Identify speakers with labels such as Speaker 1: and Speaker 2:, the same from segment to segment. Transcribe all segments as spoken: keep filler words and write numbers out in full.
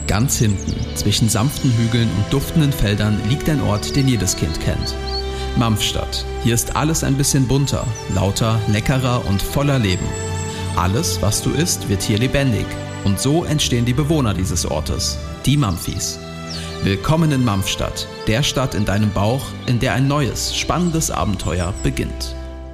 Speaker 1: Ganz hinten, zwischen sanften Hügeln und duftenden Feldern, liegt ein Ort, den jedes Kind kennt. Mampfstadt. Hier ist alles ein bisschen bunter, lauter, leckerer und voller Leben. Alles, was du isst, wird hier lebendig. Und so entstehen die Bewohner dieses Ortes, die Mamphis. Willkommen in Mampfstadt, der Stadt in deinem Bauch, in der ein neues, spannendes Abenteuer beginnt.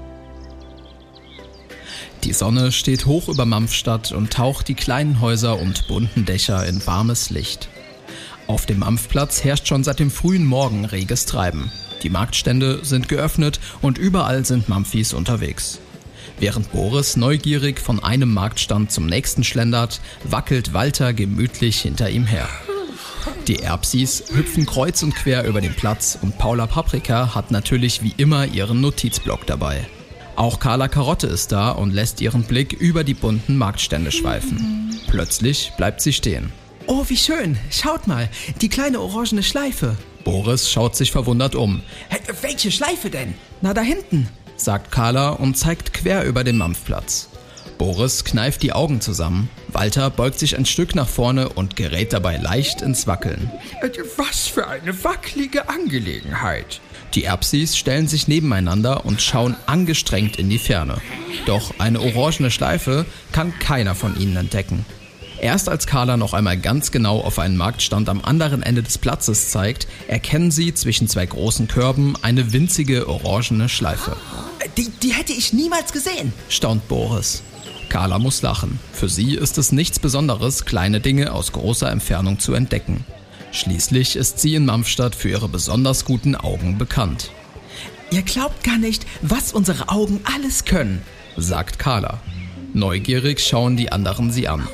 Speaker 1: Die Sonne steht hoch über Mampfstadt und taucht die kleinen Häuser und bunten Dächer in warmes Licht. Auf dem Mampfplatz herrscht schon seit dem frühen Morgen reges Treiben. Die Marktstände sind geöffnet und überall sind Mamphis unterwegs. Während Boris neugierig von einem Marktstand zum nächsten schlendert, wackelt Walter gemütlich hinter ihm her. Die Erbsis hüpfen kreuz und quer über den Platz und Paula Paprika hat natürlich wie immer ihren Notizblock dabei. Auch Carla Karotte ist da und lässt ihren Blick über die bunten Marktstände schweifen. Plötzlich bleibt sie stehen.
Speaker 2: Oh, wie schön. Schaut mal, die kleine orangene Schleife.
Speaker 1: Boris schaut sich verwundert um.
Speaker 2: Hey, welche Schleife denn? Na, da hinten,
Speaker 1: sagt Carla und zeigt quer über den Mampfplatz. Boris kneift die Augen zusammen. Walter beugt sich ein Stück nach vorne und gerät dabei leicht ins Wackeln.
Speaker 3: Was für eine wackelige Angelegenheit.
Speaker 1: Die Erbsis stellen sich nebeneinander und schauen angestrengt in die Ferne. Doch eine orangene Schleife kann keiner von ihnen entdecken. Erst als Carla noch einmal ganz genau auf einen Marktstand am anderen Ende des Platzes zeigt, erkennen sie zwischen zwei großen Körben eine winzige orangene Schleife.
Speaker 2: Die, die hätte ich niemals gesehen,
Speaker 1: staunt Boris. Carla muss lachen. Für sie ist es nichts Besonderes, kleine Dinge aus großer Entfernung zu entdecken. Schließlich ist sie in Mampfstadt für ihre besonders guten Augen bekannt.
Speaker 2: Ihr glaubt gar nicht, was unsere Augen alles können,
Speaker 1: sagt Carla. Neugierig schauen die anderen sie an.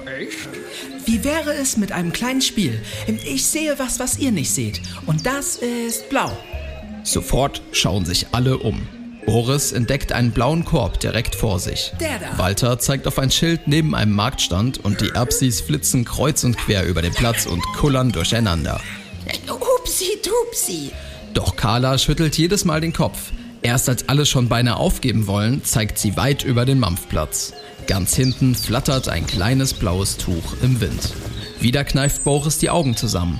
Speaker 2: Wie wäre es mit einem kleinen Spiel? Ich sehe was, was ihr nicht seht. Und das ist blau.
Speaker 1: Sofort schauen sich alle um. Boris entdeckt einen blauen Korb direkt vor sich.
Speaker 2: Der da.
Speaker 1: Walter zeigt auf ein Schild neben einem Marktstand und die Erbsis flitzen kreuz und quer über den Platz und kullern durcheinander.
Speaker 4: Upsi dupsi.
Speaker 1: Doch Carla schüttelt jedes Mal den Kopf. Erst als alle schon beinahe aufgeben wollen, zeigt sie weit über den Mampfplatz. Ganz hinten flattert ein kleines blaues Tuch im Wind. Wieder kneift Boris die Augen zusammen.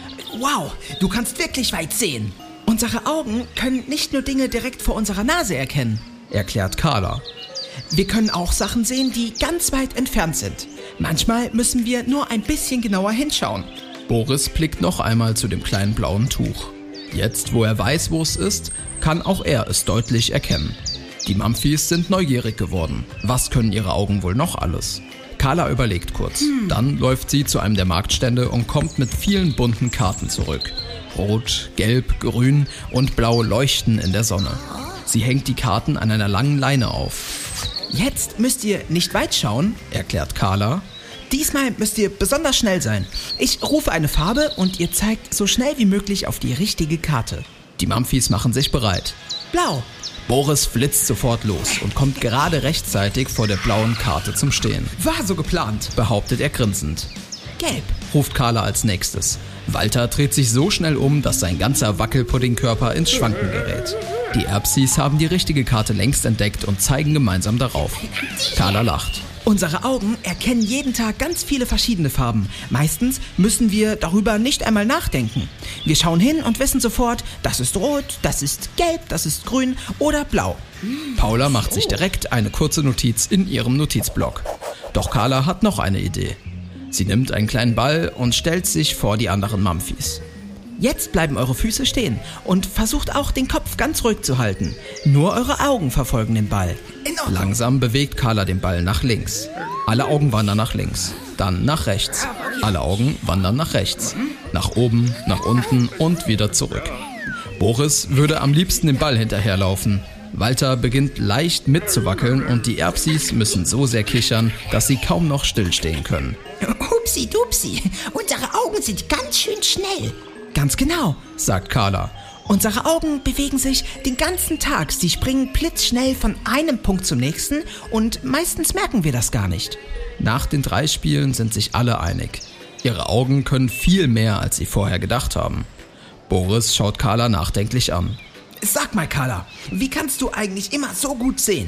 Speaker 2: Wow, du kannst wirklich weit sehen. Unsere Augen können nicht nur Dinge direkt vor unserer Nase erkennen,
Speaker 1: erklärt Carla.
Speaker 2: Wir können auch Sachen sehen, die ganz weit entfernt sind. Manchmal müssen wir nur ein bisschen genauer hinschauen.
Speaker 1: Boris blickt noch einmal zu dem kleinen blauen Tuch. Jetzt, wo er weiß, wo es ist, kann auch er es deutlich erkennen. Die Mamphis sind neugierig geworden. Was können ihre Augen wohl noch alles? Carla überlegt kurz. Hm. Dann läuft sie zu einem der Marktstände und kommt mit vielen bunten Karten zurück. Rot, Gelb, Grün und Blau leuchten in der Sonne. Sie hängt die Karten an einer langen Leine auf.
Speaker 2: Jetzt müsst ihr nicht weit schauen,
Speaker 1: erklärt Carla.
Speaker 2: Diesmal müsst ihr besonders schnell sein. Ich rufe eine Farbe und ihr zeigt so schnell wie möglich auf die richtige Karte.
Speaker 1: Die Mamphis machen sich bereit.
Speaker 2: Blau.
Speaker 1: Boris flitzt sofort los und kommt gerade rechtzeitig vor der blauen Karte zum Stehen.
Speaker 2: War so geplant,
Speaker 1: behauptet er grinsend.
Speaker 2: Gelb,
Speaker 1: ruft Carla als nächstes. Walter dreht sich so schnell um, dass sein ganzer Wackelpuddingkörper ins Schwanken gerät. Die Erbsis haben die richtige Karte längst entdeckt und zeigen gemeinsam darauf. Carla lacht.
Speaker 2: Unsere Augen erkennen jeden Tag ganz viele verschiedene Farben. Meistens müssen wir darüber nicht einmal nachdenken. Wir schauen hin und wissen sofort, das ist rot, das ist gelb, das ist grün oder blau.
Speaker 1: Paula macht sich direkt eine kurze Notiz in ihrem Notizblock. Doch Carla hat noch eine Idee. Sie nimmt einen kleinen Ball und stellt sich vor die anderen Mamphis.
Speaker 2: Jetzt bleiben eure Füße stehen und versucht auch den Kopf ganz ruhig zu halten. Nur eure Augen verfolgen den Ball.
Speaker 1: Langsam bewegt Carla den Ball nach links. Alle Augen wandern nach links, dann nach rechts. Alle Augen wandern nach rechts, nach oben, nach unten und wieder zurück. Boris würde am liebsten den Ball hinterherlaufen. Walter beginnt leicht mitzuwackeln und die Erbsis müssen so sehr kichern, dass sie kaum noch stillstehen können.
Speaker 4: Upsi dupsi, unsere Augen sind ganz schön schnell.
Speaker 2: Ganz genau,
Speaker 1: sagt Carla.
Speaker 2: Unsere Augen bewegen sich den ganzen Tag. Sie springen blitzschnell von einem Punkt zum nächsten und meistens merken wir das gar nicht.
Speaker 1: Nach den drei Spielen sind sich alle einig. Ihre Augen können viel mehr, als sie vorher gedacht haben. Boris schaut Carla nachdenklich an.
Speaker 2: Sag mal, Carla, wie kannst du eigentlich immer so gut sehen?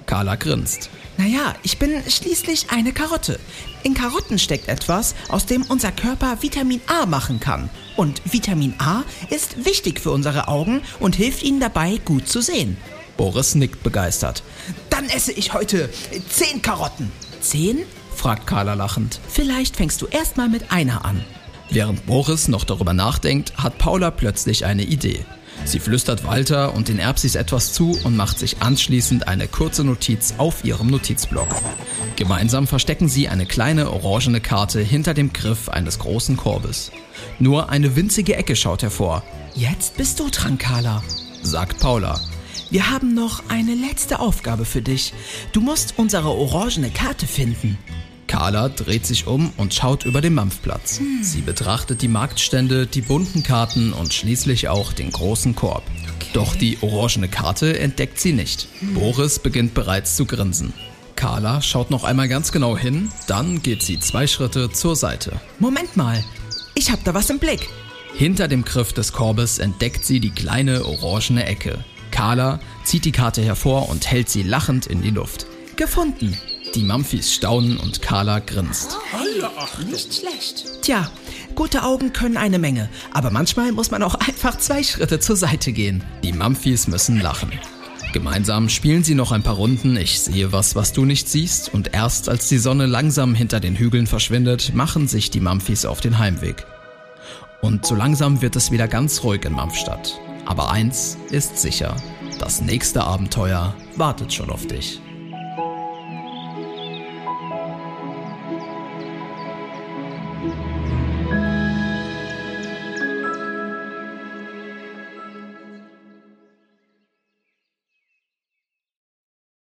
Speaker 1: Carla grinst.
Speaker 2: Naja, ich bin schließlich eine Karotte. In Karotten steckt etwas, aus dem unser Körper Vitamin A machen kann. Und Vitamin A ist wichtig für unsere Augen und hilft ihnen dabei, gut zu sehen.
Speaker 1: Boris nickt begeistert.
Speaker 2: Dann esse ich heute zehn Karotten. Zehn?
Speaker 1: Fragt Carla lachend.
Speaker 2: Vielleicht fängst du erst mal mit einer an.
Speaker 1: Während Boris noch darüber nachdenkt, hat Paula plötzlich eine Idee. Sie flüstert Walter und den Erbsis etwas zu und macht sich anschließend eine kurze Notiz auf ihrem Notizblock. Gemeinsam verstecken sie eine kleine orangene Karte hinter dem Griff eines großen Korbes. Nur eine winzige Ecke schaut hervor.
Speaker 2: Jetzt bist du dran, Carla,
Speaker 1: sagt Paula.
Speaker 2: Wir haben noch eine letzte Aufgabe für dich. Du musst unsere orangene Karte finden.
Speaker 1: Carla dreht sich um und schaut über den Mampfplatz. Hm. Sie betrachtet die Marktstände, die bunten Karten und schließlich auch den großen Korb. Okay. Doch die orangene Karte entdeckt sie nicht. Hm. Boris beginnt bereits zu grinsen. Carla schaut noch einmal ganz genau hin, dann geht sie zwei Schritte zur Seite.
Speaker 2: Moment mal, ich hab da was im Blick.
Speaker 1: Hinter dem Griff des Korbes entdeckt sie die kleine orangene Ecke. Carla zieht die Karte hervor und hält sie lachend in die Luft.
Speaker 2: Gefunden.
Speaker 1: Die Mamphis staunen und Carla grinst.
Speaker 4: Oh, hey, nicht schlecht.
Speaker 2: Tja, gute Augen können eine Menge, aber manchmal muss man auch einfach zwei Schritte zur Seite gehen.
Speaker 1: Die Mamphis müssen lachen. Gemeinsam spielen sie noch ein paar Runden Ich sehe was, was du nicht siehst, und erst als die Sonne langsam hinter den Hügeln verschwindet, machen sich die Mamphis auf den Heimweg. Und so langsam wird es wieder ganz ruhig in Mampfstadt. Aber eins ist sicher, das nächste Abenteuer wartet schon auf dich.